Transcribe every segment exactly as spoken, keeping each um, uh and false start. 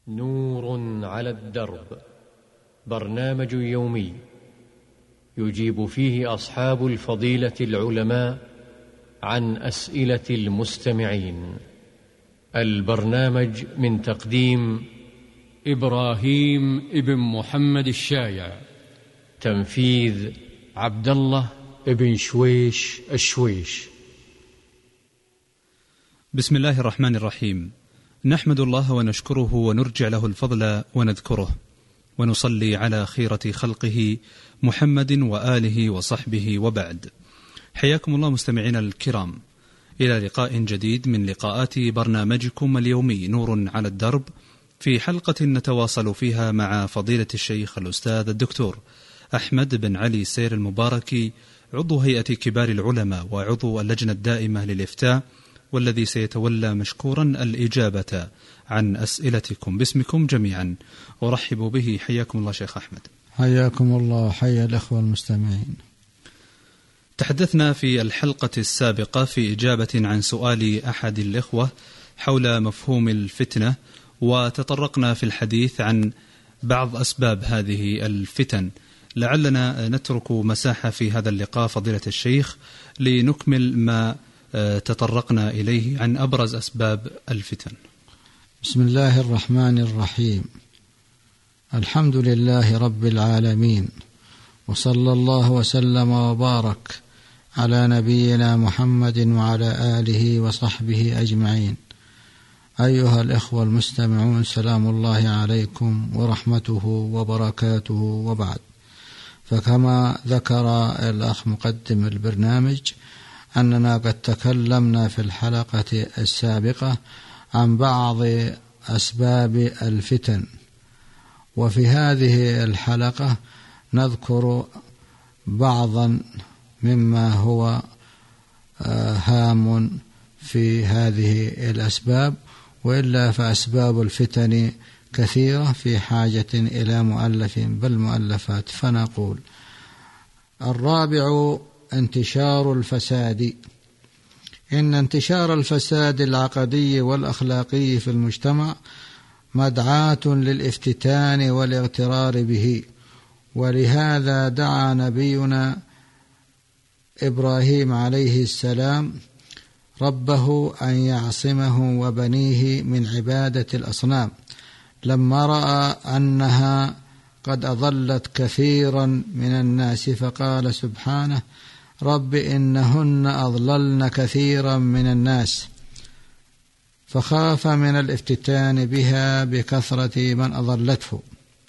نور على الدرب، برنامج يومي يجيب فيه أصحاب الفضيلة العلماء عن أسئلة المستمعين. البرنامج من تقديم إبراهيم ابن محمد الشايع، تنفيذ عبد الله ابن شويش الشويش. بسم الله الرحمن الرحيم. نحمد الله ونشكره ونرجع له الفضل ونذكره، ونصلي على خيرة خلقه محمد وآله وصحبه، وبعد. حياكم الله مستمعينا الكرام إلى لقاء جديد من لقاءات برنامجكم اليومي نور على الدرب، في حلقة نتواصل فيها مع فضيلة الشيخ الأستاذ الدكتور أحمد بن علي سير المباركي، عضو هيئة كبار العلماء وعضو اللجنة الدائمة للإفتاء، والذي سيتولى مشكورا الإجابة عن أسئلتكم باسمكم جميعا. أرحب به. حياكم الله شيخ أحمد. حياكم الله، حيا الأخوة المستمعين. تحدثنا في الحلقة السابقة في إجابة عن سؤال أحد الإخوة حول مفهوم الفتنة، وتطرقنا في الحديث عن بعض أسباب هذه الفتن. لعلنا نترك مساحة في هذا اللقاء فضيلة الشيخ لنكمل ما تطرقنا إليه عن أبرز أسباب الفتن. بسم الله الرحمن الرحيم. الحمد لله رب العالمين، وصلى الله وسلم وبارك على نبينا محمد وعلى آله وصحبه أجمعين. أيها الإخوة المستمعون، سلام الله عليكم ورحمته وبركاته، وبعد. فكما ذكر الأخ مقدم البرنامج أننا قد تكلمنا في الحلقة السابقة عن بعض أسباب الفتن، وفي هذه الحلقة نذكر بعضا مما هو هام في هذه الأسباب، وإلا فأسباب الفتن كثيرة في حاجة إلى مؤلف بل مؤلفات. فنقول: الرابع انتشار الفساد. إن انتشار الفساد العقدي والأخلاقي في المجتمع مدعاة للافتتان والاغترار به، ولهذا دعا نبينا إبراهيم عليه السلام ربه أن يعصمه وبنيه من عبادة الأصنام، لما رأى أنها قد أضلت كثيرا من الناس، فقال سبحانه: رب إنهن أضللن كثيرا من الناس، فخاف من الافتتان بها بكثرة من أضلته.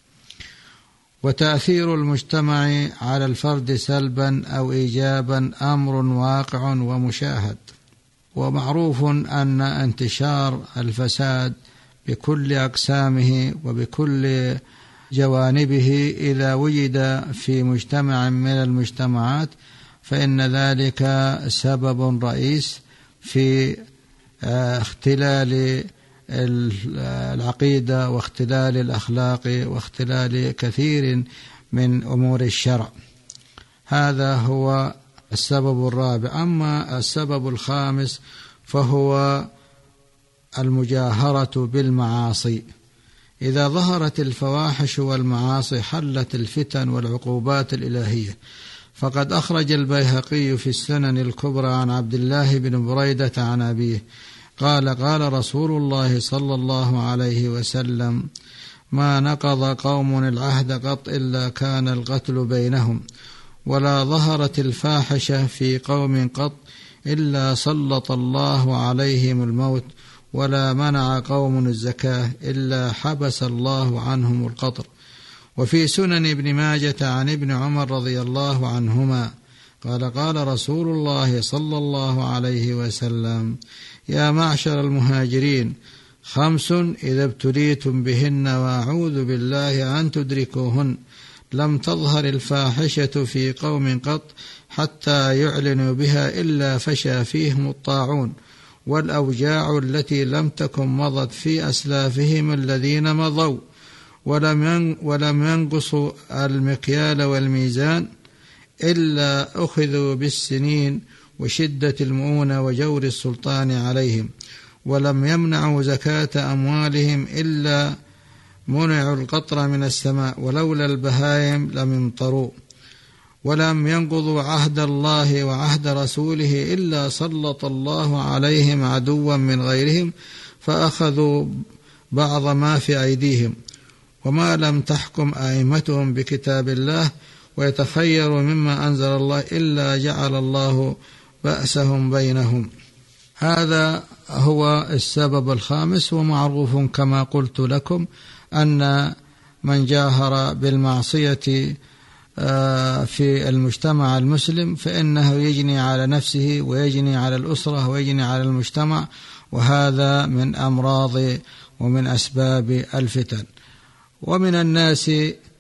وتأثير المجتمع على الفرد سلبا أو إيجابا أمر واقع ومشاهد، ومعروف أن انتشار الفساد بكل أقسامه وبكل جوانبه إذا وجد في مجتمع من المجتمعات فإن ذلك سبب رئيس في اختلال العقيدة واختلال الأخلاق واختلال كثير من أمور الشرع. هذا هو السبب الرابع. أما السبب الخامس فهو المجاهرة بالمعاصي. إذا ظهرت الفواحش والمعاصي حلت الفتن والعقوبات الإلهية. فقد أخرج البيهقي في السنن الكبرى عن عبد الله بن بريدة عن أبيه قال: قال رسول الله صلى الله عليه وسلم: ما نقض قوم العهد قط إلا كان القتل بينهم، ولا ظهرت الفاحشة في قوم قط إلا سلط الله عليهم الموت، ولا منع قوم الزكاة إلا حبس الله عنهم القطر. وفي سنن ابن ماجة عن ابن عمر رضي الله عنهما قال: قال رسول الله صلى الله عليه وسلم: يا معشر المهاجرين، خمس إذا ابتليتم بهن وأعوذ بالله أن تدركوهن: لم تظهر الفاحشة في قوم قط حتى يعلنوا بها إلا فشى فيهم الطاعون والأوجاع التي لم تكن مضت في أسلافهم الذين مضوا، ولم ينقصوا المكيال والميزان إلا أخذوا بالسنين وشدة المؤونة وجور السلطان عليهم، ولم يمنعوا زكاة أموالهم إلا منعوا القطر من السماء، ولولا البهائم لم يمطروا، ولم ينقضوا عهد الله وعهد رسوله إلا سلط الله عليهم عدوا من غيرهم فأخذوا بعض ما في أيديهم، وما لم تحكم أئمتهم بكتاب الله ويتخيروا مما أنزل الله إلا جعل الله بأسهم بينهم. هذا هو السبب الخامس. ومعروف كما قلت لكم أن من جاهر بالمعصية في المجتمع المسلم فإنه يجني على نفسه ويجني على الأسرة ويجني على المجتمع، وهذا من أمراض ومن أسباب الفتن. ومن الناس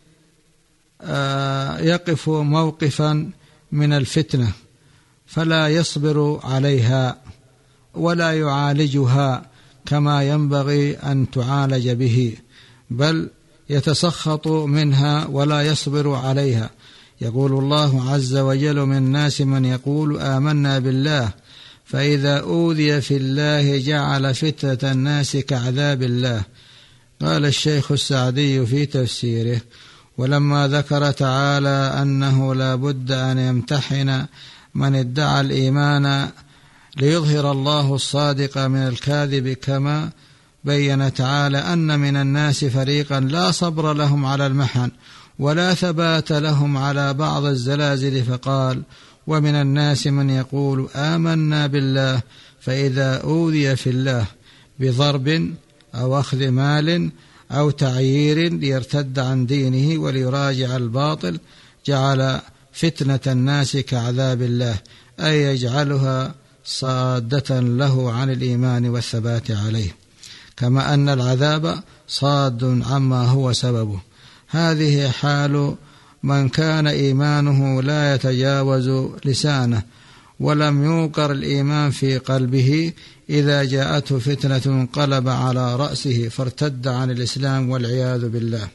يقف موقفا من الفتنة فلا يصبر عليها ولا يعالجها كما ينبغي أن تعالج به، بل يتسخط منها ولا يصبر عليها. يقول الله عز وجل: من الناس من يقول آمنا بالله فإذا أوذي في الله جعل فتنة الناس كعذاب الله. قال الشيخ السعدي في تفسيره: ولما ذكر تعالى أنه لا بد أن يمتحن من ادعى الإيمان ليظهر الله الصادق من الكاذب، كما بين تعالى أن من الناس فريقا لا صبر لهم على المحن ولا ثبات لهم على بعض الزلازل، فقال: ومن الناس من يقول آمنا بالله فإذا أوذي في الله بضرب أو أخذ مال أو تعيير ليرتد عن دينه وليراجع الباطل جعل فتنة الناس كعذاب الله، أي يجعلها صادة له عن الإيمان والثبات عليه، كما أن العذاب صاد عما هو سببه. هذه حال من كان إيمانه لا يتجاوز لسانه ولم يوقر الإيمان في قلبه، إذا جاءته فتنة انقلب على رأسه فارتد عن الإسلام والعياذ بالله.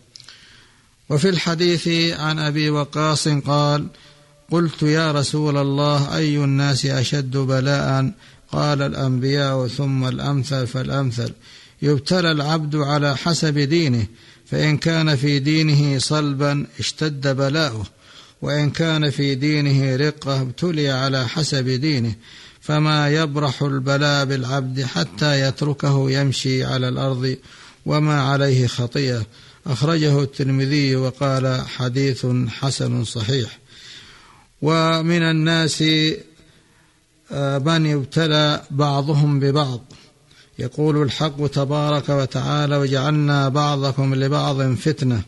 وفي الحديث عن أبي وقاص قال: قلت يا رسول الله أي الناس أشد بلاء؟ قال: الأنبياء ثم الأمثل فالأمثل، يبتلى العبد على حسب دينه، فإن كان في دينه صلبا اشتد بلاؤه، وإن كان في دينه رقة ابتلي على حسب دينه، فما يبرح البلاء بالعبد حتى يتركه يمشي على الأرض وما عليه خطيئة. أخرجه الترمذي وقال: حديث حسن صحيح. ومن الناس من يبتلى بعضهم ببعض، يقول الحق تبارك وتعالى: وجعلنا بعضكم لبعض فتنة.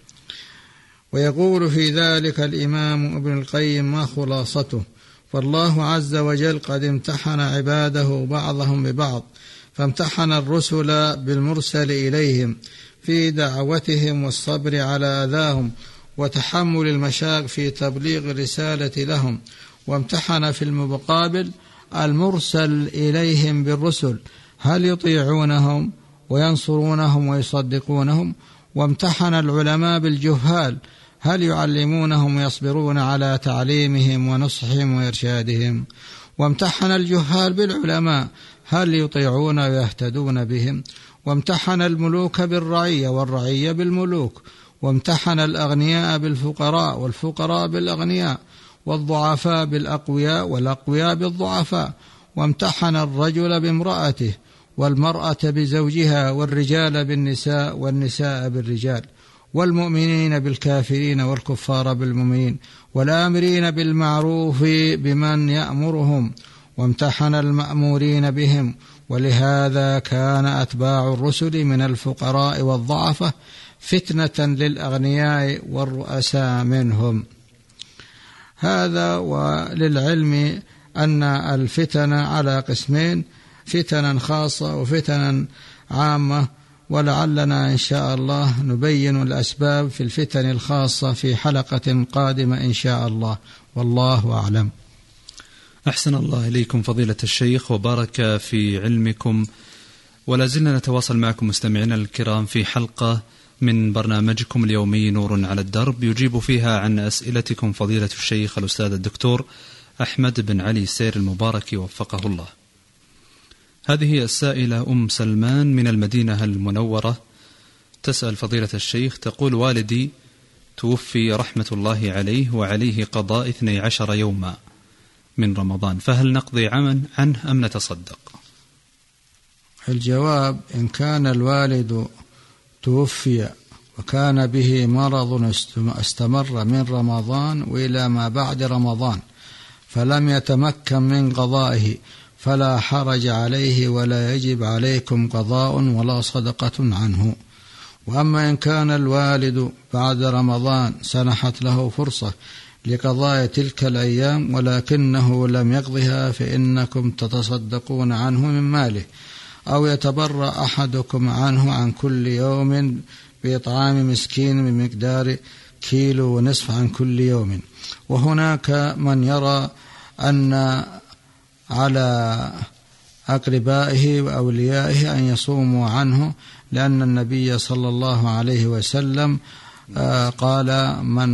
ويقول في ذلك الإمام ابن القيم: ما خلاصته؟ فالله عز وجل قد امتحن عباده بعضهم ببعض، فامتحن الرسل بالمرسل إليهم في دعوتهم والصبر على أذاهم وتحمل المشاق في تبليغ الرسالة لهم، وامتحن في المقابل المرسل إليهم بالرسل هل يطيعونهم وينصرونهم ويصدقونهم، وامتحن العلماء بالجهال هل يعلمونهم ويصبرون على تعليمهم ونصحهم وإرشادهم، وامتحن الجهال بالعلماء هل يطيعون ويهتدون بهم، وامتحن الملوك بالرعية والرعية بالملوك، وامتحن الأغنياء بالفقراء والفقراء بالأغنياء، والضعفاء بالأقوياء والأقوياء بالضعفاء، وامتحن الرجل بامرأته والمرأة بزوجها، والرجال بالنساء والنساء بالرجال، والمؤمنين بالكافرين والكفار بالمؤمنين، والآمرين بالمعروف بمن يأمرهم، وامتحن المأمورين بهم. ولهذا كان أتباع الرسل من الفقراء والضعفة فتنة للأغنياء والرؤساء منهم. هذا وللعلم أن الفتن على قسمين: فتنا خاصة وفتنا عامة، ولعلنا إن شاء الله نبين الأسباب في الفتن الخاصة في حلقة قادمة إن شاء الله، والله أعلم. أحسن الله إليكم فضيلة الشيخ وبارك في علمكم، ولا زلنا نتواصل معكم مستمعينا الكرام في حلقة من برنامجكم اليومي نور على الدرب، يجيب فيها عن أسئلتكم فضيلة الشيخ الأستاذ الدكتور أحمد بن علي سير المبارك وفقه الله. هذه السائلة أم سلمان من المدينة المنورة تسأل فضيلة الشيخ، تقول: والدي توفي رحمة الله عليه وعليه قضاء اثني عشر يوما من رمضان، فهل نقضي عملا عنه أم نتصدق؟ الجواب: إن كان الوالد توفي وكان به مرض استمر من رمضان وإلى ما بعد رمضان فلم يتمكن من قضائه فلا حرج عليه ولا يجب عليكم قضاء ولا صدقة عنه. وأما إن كان الوالد بعد رمضان سنحت له فرصة لقضاء تلك الأيام ولكنه لم يقضها فإنكم تتصدقون عنه من ماله، أو يتبرأ أحدكم عنه عن كل يوم بإطعام مسكين بمقدار كيلو ونصف عن كل يوم. وهناك من يرى أن على أقربائه وأوليائه أن يصوموا عنه، لأن النبي صلى الله عليه وسلم قال: من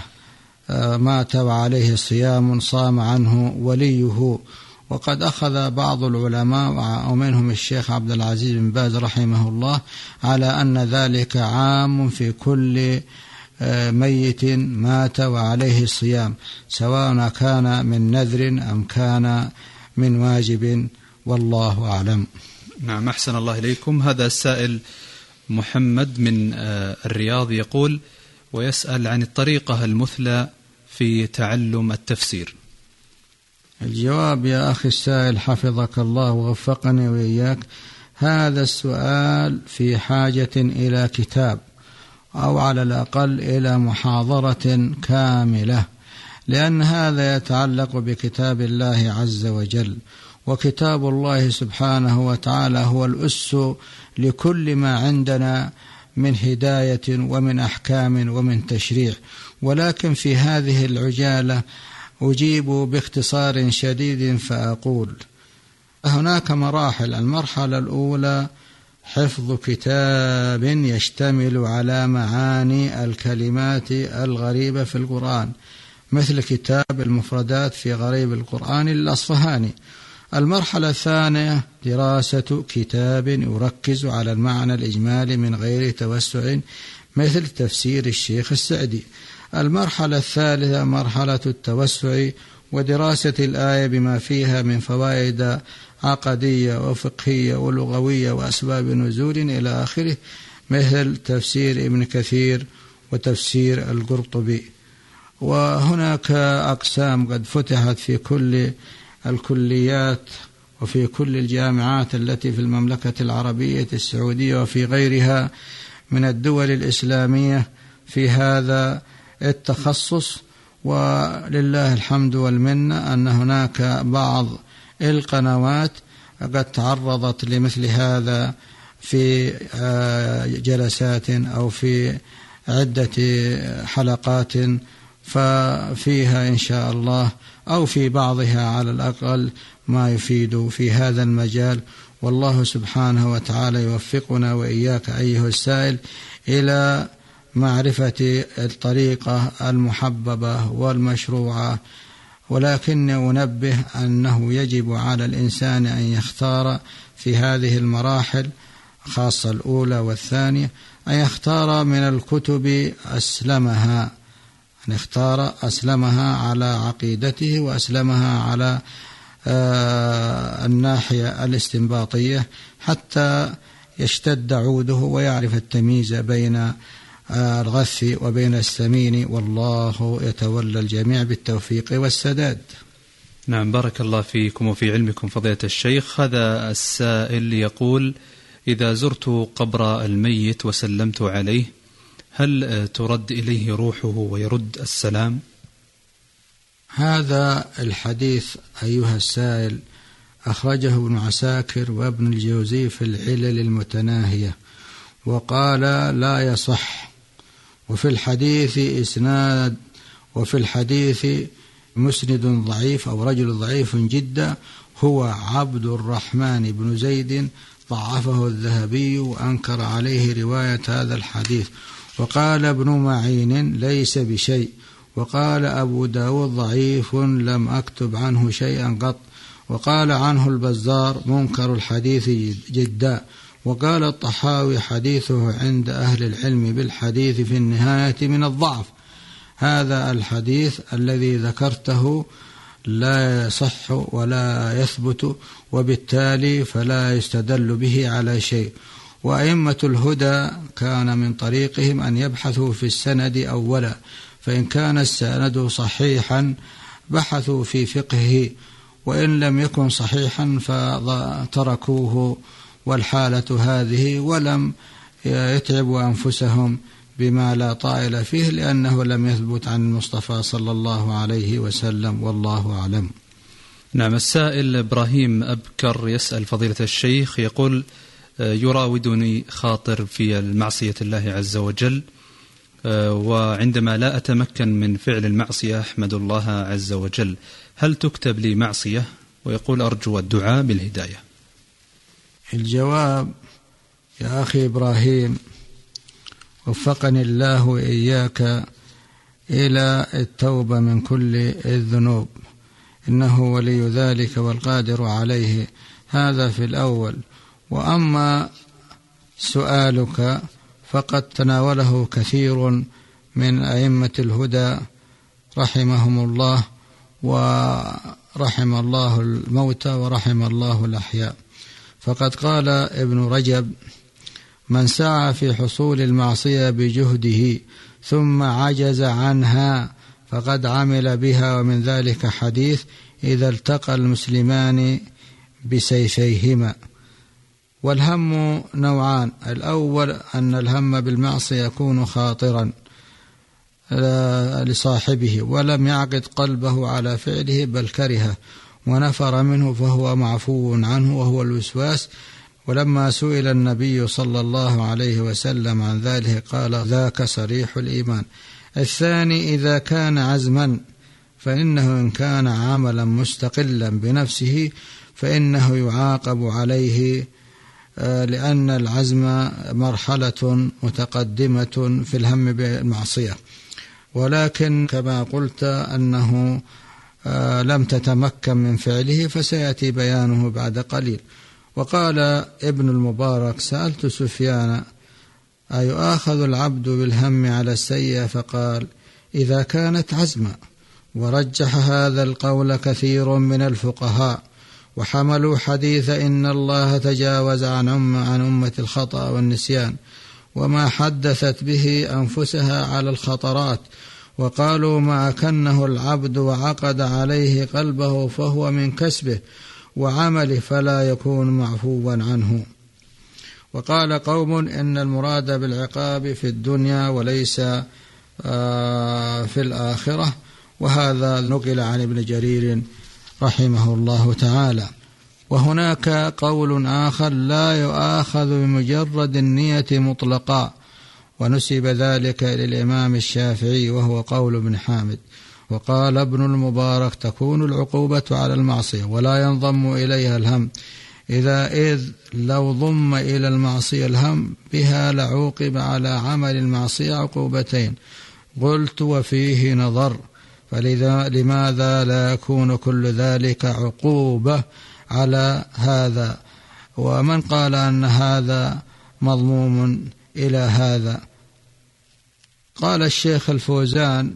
مات وعليه صيام صام عنه وليه. وقد أخذ بعض العلماء ومنهم الشيخ عبد العزيز بن باز رحمه الله على أن ذلك عام في كل ميت مات وعليه الصيام، سواء كان من نذر أم كان من واجب، والله أعلم. نعم، أحسن الله إليكم. هذا السائل محمد من الرياض يقول ويسأل عن الطريقة المثلى في تعلم التفسير. الجواب: يا أخي السائل حفظك الله ووفقني وإياك، هذا السؤال في حاجة إلى كتاب أو على الأقل إلى محاضرة كاملة، لأن هذا يتعلق بكتاب الله عز وجل، وكتاب الله سبحانه وتعالى هو الأس لكل ما عندنا من هداية ومن أحكام ومن تشريع. ولكن في هذه العجالة أجيب باختصار شديد فأقول: هناك مراحل. المرحلة الأولى حفظ كتاب يشتمل على معاني الكلمات الغريبة في القرآن، مثل كتاب المفردات في غريب القرآن للأصفهاني. المرحلة الثانية دراسة كتاب يركز على المعنى الإجمالي من غير توسع، مثل تفسير الشيخ السعدي. المرحلة الثالثة مرحلة التوسع ودراسة الآية بما فيها من فوائد عقدية وفقهية ولغوية وأسباب نزول إلى آخره، مثل تفسير ابن كثير وتفسير القرطبي. وهناك أقسام قد فتحت في كل الكليات وفي كل الجامعات التي في المملكة العربية السعودية وفي غيرها من الدول الإسلامية في هذا التخصص. ولله الحمد والمنة أن هناك بعض القنوات قد تعرضت لمثل هذا في جلسات أو في عدة حلقات، ففيها إن شاء الله أو في بعضها على الأقل ما يفيد في هذا المجال. والله سبحانه وتعالى يوفقنا وإياك أيها السائل إلى معرفة الطريقة المحببة والمشروعة. ولكن أنبه أنه يجب على الإنسان أن يختار في هذه المراحل، خاصة الأولى والثانية، أن يختار من الكتب أسلمها، أن يختار أسلمها على عقيدته وأسلمها على آه الناحية الاستنباطية، حتى يشتد عوده ويعرف التمييز بين الغث وبين السمين، والله يتولى الجميع بالتوفيق والسداد. نعم، بارك الله فيكم وفي علمكم فضيلة الشيخ. هذا السائل يقول: إذا زرت قبر الميت وسلمت عليه هل ترد إليه روحه ويرد السلام؟ هذا الحديث أيها السائل أخرجه ابن عساكر وابن الجوزي في العلل المتناهية، وقال لا يصح. وفي الحديث إسناد، وفي الحديث مسند ضعيف أو رجل ضعيف جدا هو عبد الرحمن بن زيد، ضعفه الذهبي وأنكر عليه رواية هذا الحديث. وقال ابن معين ليس بشيء. وقال أبو داود ضعيف لم أكتب عنه شيئا قط. وقال عنه البزار منكر الحديث جدا. وقال الطحاوي: حديثه عند أهل العلم بالحديث في النهاية من الضعف. هذا الحديث الذي ذكرته لا يصح ولا يثبت، وبالتالي فلا يستدل به على شيء. وأئمة الهدى كان من طريقهم أن يبحثوا في السند أولا، فإن كان السند صحيحا بحثوا في فقهه، وإن لم يكن صحيحا فتركوه، والحالة هذه، ولم يتعبوا أنفسهم بما لا طائل فيه، لأنه لم يثبت عن المصطفى صلى الله عليه وسلم، والله أعلم. نعم. السائل إبراهيم أبكر يسأل فضيلة الشيخ، يقول: يراودني خاطر في المعصية الله عز وجل، وعندما لا أتمكن من فعل المعصية أحمد الله عز وجل، هل تكتب لي معصية؟ ويقول: أرجو الدعاء بالهداية. الجواب: يا أخي إبراهيم، وفقني الله وإياك إلى التوبة من كل الذنوب، إنه ولي ذلك والقادر عليه. هذا في الأول. وأما سؤالك فقد تناوله كثير من أئمة الهدى رحمهم الله، ورحم الله الموتى ورحم الله الأحياء. فقد قال ابن رجب: من سعى في حصول المعصية بجهده ثم عجز عنها فقد عمل بها. ومن ذلك حديث: إذا التقى المسلمان بسيفيهما. والهم نوعان: الأول أن الهم بالمعصية يكون خاطرا لصاحبه ولم يعقد قلبه على فعله بل كرهه ونفر منه، فهو معفو عنه، وهو الوسواس. ولما سئل النبي صلى الله عليه وسلم عن ذلك قال: ذاك صريح الإيمان. الثاني: إذا كان عزما، فإنه إن كان عملا مستقلا بنفسه فإنه يعاقب عليه، لأن العزم مرحلة متقدمة في الهم بالمعصية. ولكن كما قلت أنه لم تتمكن من فعله، فسيأتي بيانه بعد قليل. وقال ابن المبارك: سألت سفيان: أيؤاخذ العبد بالهم على السيئة؟ فقال: إذا كانت عزما. ورجح هذا القول كثير من الفقهاء، وحملوا حديث إن الله تجاوز عن أمة عن أمة الخطأ والنسيان وما حدثت به أنفسها على الخطرات، وقالوا: ما كنه العبد وعقد عليه قلبه فهو من كسبه وعمله فلا يكون معفوا عنه. وقال قوم: إن المراد بالعقاب في الدنيا وليس في الآخرة. وهذا نقل عن ابن جرير رحمه الله تعالى. وهناك قول آخر: لا يؤاخذ بمجرد النية مطلقا، ونسب ذلك للإمام الشافعي وهو قول ابن حامد. وقال ابن المبارك: تكون العقوبة على المعصية ولا ينضم إليها الهم، إذا إذ لو ضم إلى المعصية الهم بها لعوقب على عمل المعصية عقوبتين. قلت: وفيه نظر، فلماذا لا يكون كل ذلك عقوبة على هذا؟ ومن قال أن هذا مضموم إلى هذا؟ قال الشيخ الفوزان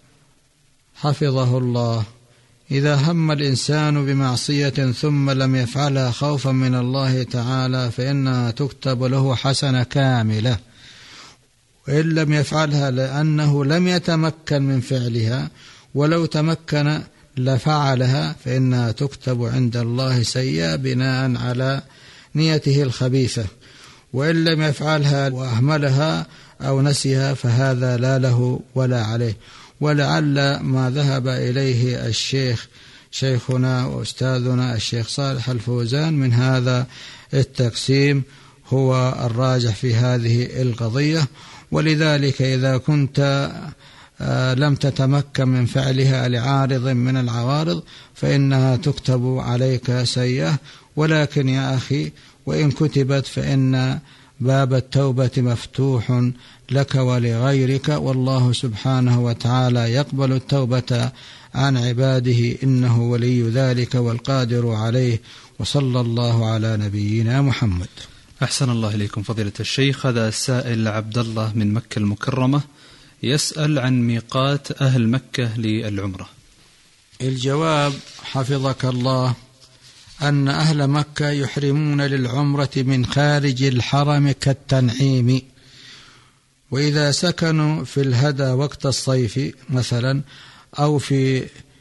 حفظه الله: إذا هم الإنسان بمعصية ثم لم يفعلها خوفا من الله تعالى فإنها تكتب له حسنة كاملة، وإن لم يفعلها لأنه لم يتمكن من فعلها، ولو تمكن لفعلها، فإنها تكتب عند الله سيئة بناء على نيته الخبيثة. وإن لم يفعلها وأهملها أو نسيها فهذا لا له ولا عليه. ولعل ما ذهب إليه الشيخ شيخنا وأستاذنا الشيخ صالح الفوزان من هذا التقسيم هو الراجح في هذه القضية. ولذلك إذا كنت لم تتمكن من فعلها لعارض من العوارض فإنها تكتب عليك سيئة. ولكن يا أخي وإن كتبت فإن باب التوبة مفتوح لك ولغيرك، والله سبحانه وتعالى يقبل التوبة عن عباده، إنه ولي ذلك والقادر عليه. وصلى الله على نبينا محمد. أحسن الله إليكم فضيلة الشيخ. هذا السائل عبد الله من مكة المكرمة يسأل عن ميقات أهل مكة للعمرة. الجواب حفظك الله أن أهل مكة يحرمون للعمرة من خارج الحرم كالتنعيم، وإذا سكنوا في الهدى وقت الصيف مثلا أو في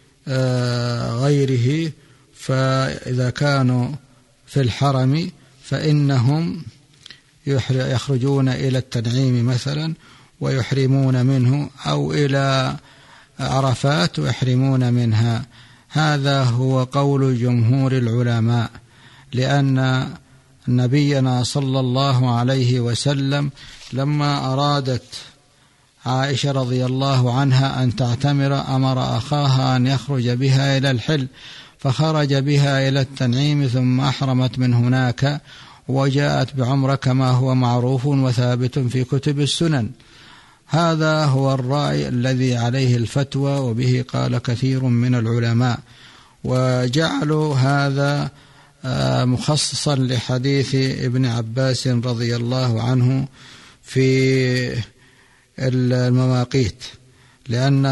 غيره، فإذا كانوا في الحرم فإنهم يخرجون إلى التنعيم مثلا ويحرمون منه، أو إلى عرفات ويحرمون منها. هذا هو قول جمهور العلماء، لأن نبينا صلى الله عليه وسلم لما أرادت عائشة رضي الله عنها أن تعتمر أمر أخاها أن يخرج بها إلى الحل، فخرج بها إلى التنعيم ثم أحرمت من هناك وجاءت بعمرة كما هو معروف وثابت في كتب السنن. هذا هو الرأي الذي عليه الفتوى، وبه قال كثير من العلماء، وجعلوا هذا مخصصا لحديث ابن عباس رضي الله عنه في المواقيت، لأن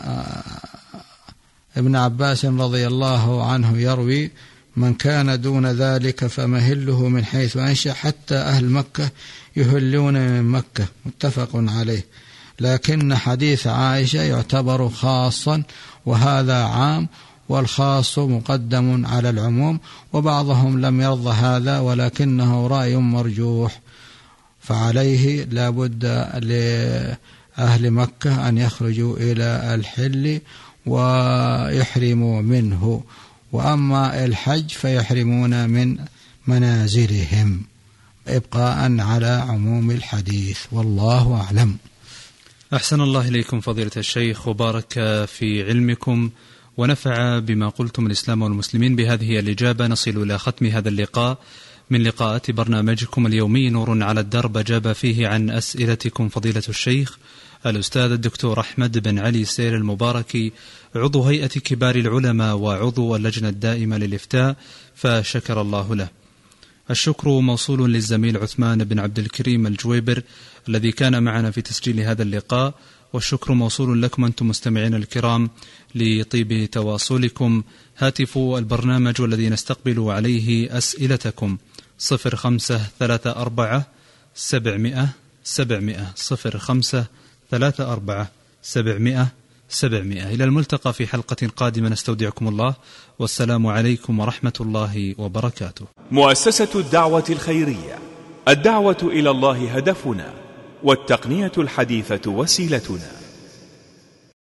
ابن عباس رضي الله عنه يروي: من كان دون ذلك فمهله من حيث أنشأ، حتى أهل مكة يهلون من مكة، متفق عليه. لكن حديث عائشة يعتبر خاصا، وهذا عام، والخاص مقدم على العموم، وبعضهم لم يرضى هذا ولكنه رأي مرجوح، فعليه لا بد لأهل مكة أن يخرجوا إلى الحل ويحرموا منه، وأما الحج فيحرمون من منازلهم إبقاء على عموم الحديث، والله أعلم. أحسن الله إليكم فضيلة الشيخ، وبارك في علمكم ونفع بما قلتم الإسلام والمسلمين. بهذه الإجابة نصل إلى ختم هذا اللقاء من لقاءات برنامجكم اليومي نور على الدرب، أجاب فيه عن أسئلتكم فضيلة الشيخ الأستاذ الدكتور أحمد بن علي السير المباركي، عضو هيئة كبار العلماء وعضو اللجنة الدائمة للإفتاء، فشكر الله له. الشكر موصول للزميل عثمان بن عبد الكريم الجويبر الذي كان معنا في تسجيل هذا اللقاء، والشكر موصول لكم أنتم مستمعين الكرام لطيب تواصلكم. هاتف البرنامج والذي نستقبل عليه أسئلتكم صفر خمسة ثلاثة أربعة سبعمائة سبعمائة صفر خمسة ثلاثة أربعة سبعمائة سبعمائة. إلى الملتقى في حلقة قادمة، نستودعكم الله، والسلام عليكم ورحمة الله وبركاته. مؤسسة الدعوة الخيرية، الدعوة إلى الله هدفنا، والتقنية الحديثة وسيلتنا.